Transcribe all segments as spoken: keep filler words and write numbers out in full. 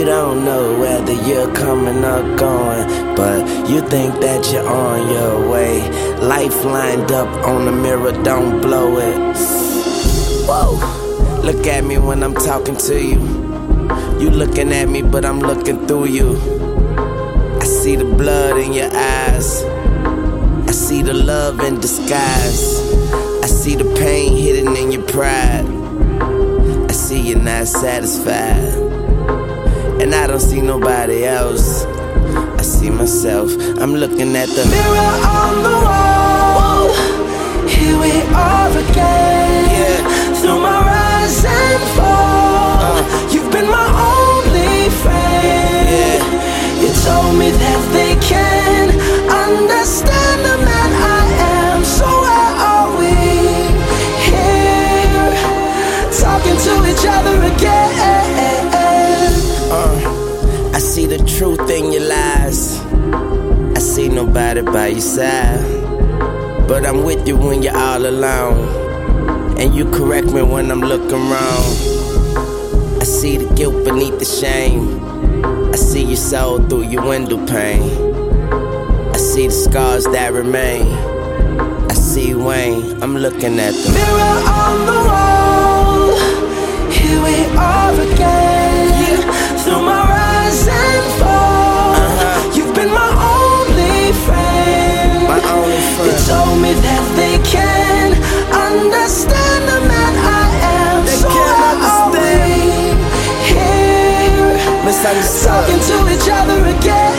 don't know whether you're coming or going, but you think that you're on your way. Life lined up on the mirror, don't blow it. Whoa, look at me when I'm talking to you. You looking at me, but I'm looking through you. I see the blood in your eyes. I see the love in disguise. I see the pain hidden in your pride. I see you're not satisfied, and I don't see nobody else. I see myself. I'm looking at the mirror on the wall. Here we are again. Yeah. Through my rise and fall, uh. you've been my only friend. Yeah. You told me that they can understand the man I am. So where are we? Here, talking to each other again. Uh, I see the truth in your lies. I see nobody by your side, but I'm with you when you're all alone, and you correct me when I'm looking wrong. I see the guilt beneath the shame. I see your soul through your window pane. I see the scars that remain. I see Wayne, I'm looking at the mirror on the wall. Here we are again. Yeah. Through my rise and fall, uh-huh. you've been my only friend. My only friend. You told me that they can understand the man I am. They so can't understand. Here, talking to each other again.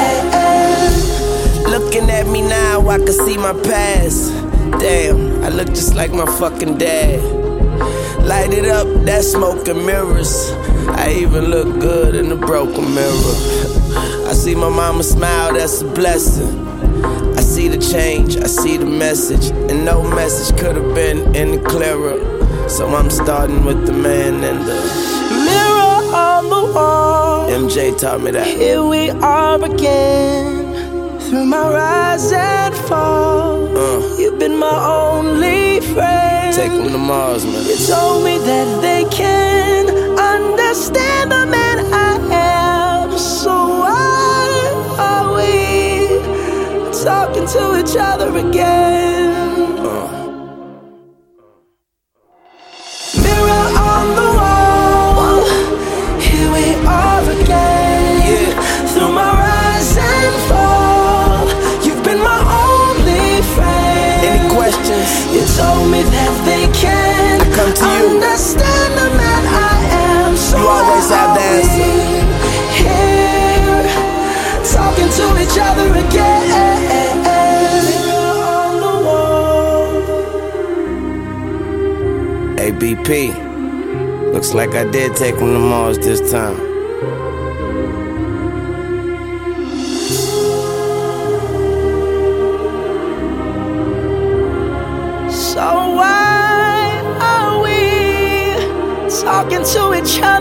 Wow. Looking at me now, I can see my past. Damn, I look just like my fucking dad. Light it up, that smoke and mirrors. I even look good in the broken mirror. I see my mama smile, that's a blessing. I see the change, I see the message, and no message could have been any clearer. So I'm starting with the man and the mirror on the wall. M J taught me that. Here we are again. Through my rise and fall, uh, you've been my only friend. Take them to Mars, man. You told me that they can understand the man I am. So why are we talking to each other again? Uh. Mirror on the wall. Here we are again. Yeah. Through my rise and fall, you've been my only friend. Any questions? You told me that they can I come to you. understand the man I am. So you always have the answer. Here, talking to each other again. On the wall. A B P. Looks like I did take him to Mars this time. So why are we talking to each other?